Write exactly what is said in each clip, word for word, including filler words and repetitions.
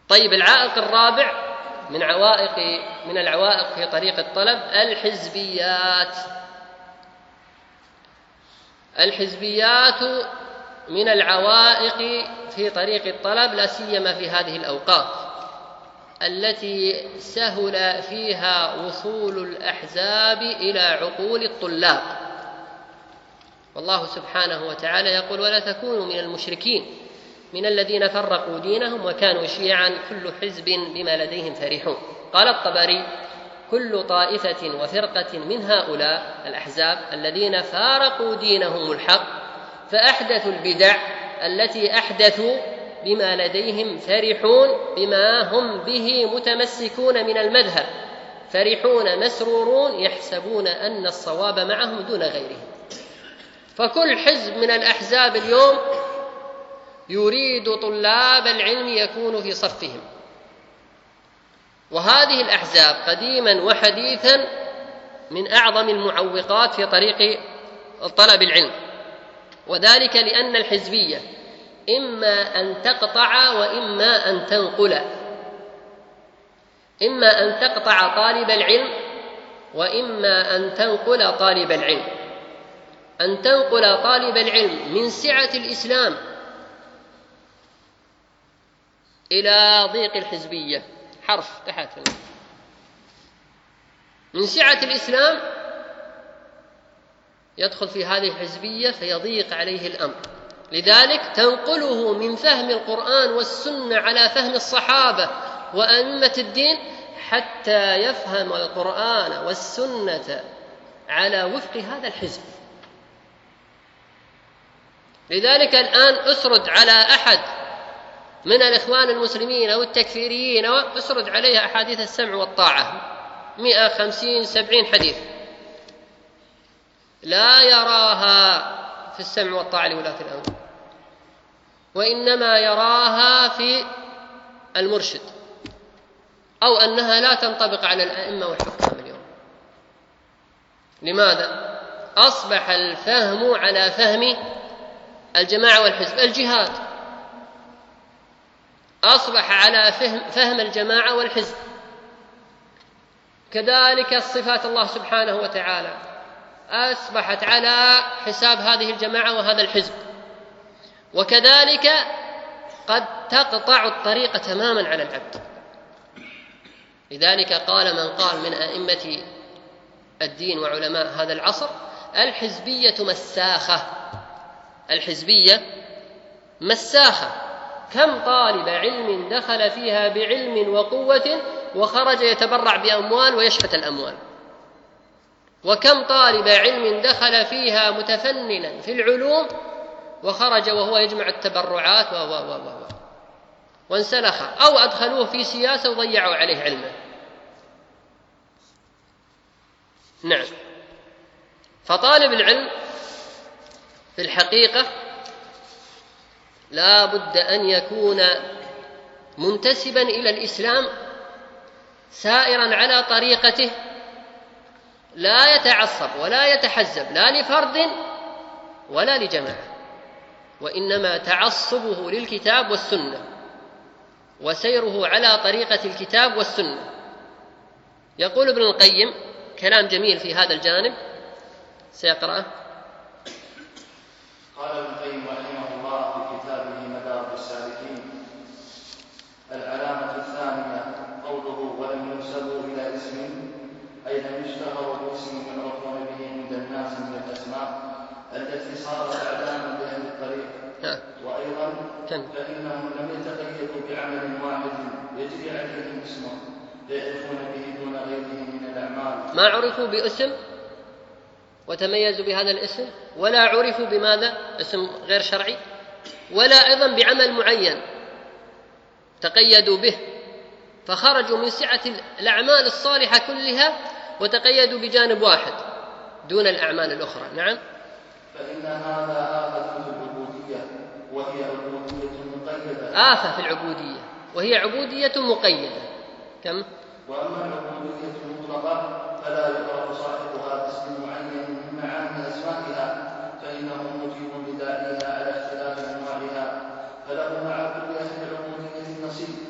طيب، العائق الرابع من عوائق من العوائق في طريق الطلب الحزبيات. الحزبيات من العوائق في طريق الطلب، لا سيما في هذه الأوقات التي سهل فيها وصول الأحزاب إلى عقول الطلاب. والله سبحانه وتعالى يقول: ولا تكونوا من المشركين من الذين فرقوا دينهم وكانوا شيعا كل حزب بما لديهم فرحون. قال الطبري: كل طائفة وفرقة من هؤلاء الأحزاب الذين فارقوا دينهم الحق فأحدثوا البدع التي أحدثوا بما لديهم فرحون بما هم به متمسكون من المذهب، فرحون مسرورون يحسبون أن الصواب معهم دون غيرهم. فكل حزب من الأحزاب اليوم يريد طلاب العلم يكونوا في صفهم، وهذه الأحزاب قديما وحديثا من أعظم المعوقات في طريق طلب العلم، وذلك لأن الحزبية إما أن تقطع وإما أن تنقل، إما أن تقطع طالب العلم وإما أن تنقل طالب العلم. أن تنقل طالب العلم من سعة الإسلام إلى ضيق الحزبية، حرف تحت، من سعة الإسلام يدخل في هذه الحزبية فيضيق عليه الأمر، لذلك تنقله من فهم القرآن والسنة على فهم الصحابة وأئمة الدين حتى يفهم القرآن والسنة على وفق هذا الحزب. لذلك الآن أسرد على أحد من الإخوان المسلمين أو التكفيريين أو أسرد عليها أحاديث السمع والطاعة مئة خمسين سبعين حديث، لا يراها في السمع والطاعة لولاة الأمر، وإنما يراها في المرشد، أو أنها لا تنطبق على الأئمة والحكام اليوم. لماذا؟ أصبح الفهم على فهم الجماعة والحزب. الجهاد أصبح على فهم, فهم الجماعة والحزب، كذلك صفات الله سبحانه وتعالى أصبحت على حساب هذه الجماعة وهذا الحزب، وكذلك قد تقطع الطريق تماما على العبد. لذلك قال من قال من أئمة الدين وعلماء هذا العصر: الحزبية مساخة. الحزبية مساخة. كم طالب علم دخل فيها بعلم وقوة وخرج يتبرع بأموال ويشحت الأموال، وكم طالب علم دخل فيها متفننا في العلوم وخرج وهو يجمع التبرعات و و و و وانسلخ، أو أدخلوه في سياسة وضيعوا عليه علمه. نعم. فطالب العلم في الحقيقة لا بد أن يكون منتسبا إلى الإسلام، سائرا على طريقته، لا يتعصب ولا يتحزب لا لفرد ولا لجماعة، وإنما تعصبه للكتاب والسنة وسيره على طريقة الكتاب والسنة. يقول ابن القيم كلام جميل في هذا الجانب، سيقرأه. قال ابن القيم رحمه الله في كتابه مدارج السالكين: العلامة الثانية قوله ولم ينسبوا إلى اسم، أي لم يشتهروا باسم يعرفون به عند الناس من الأسماء التي صارت أعلاما لأهل الطريق. وأيضا فإنهم لم يتقيدوا بعمل واحد يجري عليهم اسمه يعرفون به دون غيره من الأعمال. ما عرفوا باسم وتميزوا بهذا الاسم، ولا عرفوا بماذا؟ اسم غير شرعي، ولا أيضا بعمل معين تقيدوا به، فخرجوا من سعة الأعمال الصالحة كلها وتقيدوا بجانب واحد دون الأعمال الأخرى. نعم. فإن هذا آفة في العبودية وهي عبودية مقيدة. آفة في العبودية وهي عبودية مقيدة. كم؟ وأما العبودية المطلقة فلا يعرف صاحبها باسم معين من معاني أسمائها، فإنه مجيب بداعيها على اختلاف أنواعها، فله مع كل أهل العبودية نصيب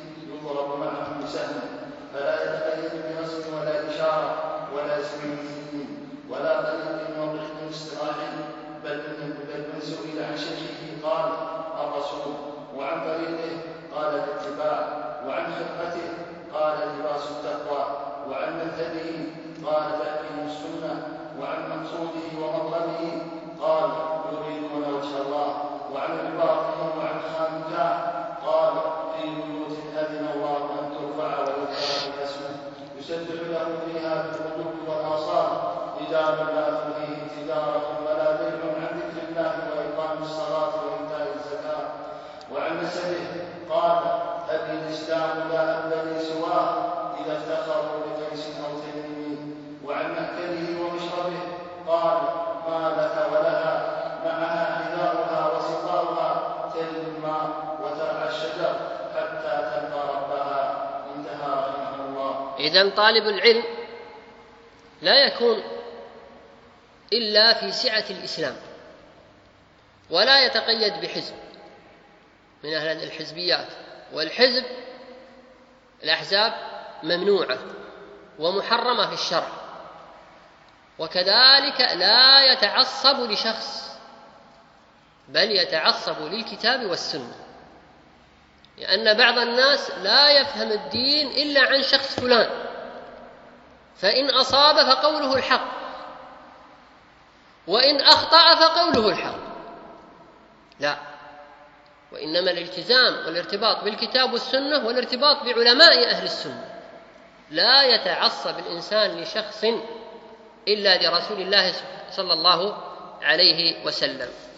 يضرب معه بسهم، فلا يتقيد برسم ولا إشارة ولا اسم مثلي ولا طريق موقف استراح، بل من سئل عن شيخه قال الرسول، وعن طريقه قال الاتباع، وعن خلقته قال لباس التقوى، وعن مذهبه قال تحكيم السنة، وعن مقصوده ومطلبه قال يريدون وجه الله، وعن عبارته وعن خامتاه قال في بيوت أذن الله أن ترفع ويذكر باسمه يسبح له فيها بالغدو والآصال رجال لا تلهيهم تجارة ولا بيع عن ذكر الله وإقام الصلاة وإيتاء الزكاة. وعن نسبه قال أبي الإسلام لا أب لي سواه إذا افتخروا بقيس أو تميم. وعن مأكله ومشربه قال ما لك ولها معها حذاؤها وسقاؤها تلد الماء وترعى الشجر حتى تلقى ربها. انتهى رحمه الله. إذن طالب العلم لا يكون إلا في سعة الإسلام، ولا يتقيد بحزب من أهل الحزبيات، والحزب الأحزاب ممنوعة ومحرمة في الشرع، وكذلك لا يتعصب لشخص بل يتعصب للكتاب والسنة، لأن بعض الناس لا يفهم الدين إلا عن شخص فلان، فإن أصاب فقوله الحق وإن أخطأ فقوله الحق. لا، وإنما الالتزام والارتباط بالكتاب والسنة والارتباط بعلماء أهل السنة. لا يتعصب الإنسان لشخص إلا لرسول الله صلى الله عليه وسلم.